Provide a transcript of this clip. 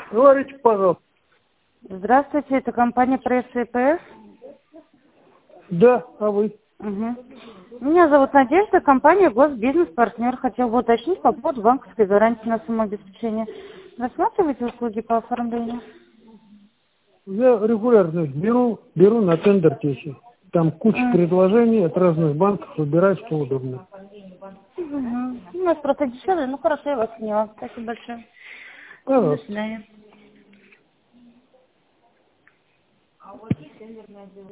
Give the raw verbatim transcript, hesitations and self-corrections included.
Говорите, пожалуйста. Здравствуйте, это компания пресс и пэ эс. Да, а вы? Угу. Меня зовут Надежда, компания Госбизнес-партнер. Хотел бы уточнить по поводу банковской гарантии на самообеспечение. Рассматриваете услуги по оформлению? Я регулярно беру, беру на тендер тесте. Там куча М. предложений от разных банков, выбирать, что удобно. Мгм. У нас просто дешевле. Ну хорошо, я вас поняла. Спасибо большое. До Пожалуйста. свидания.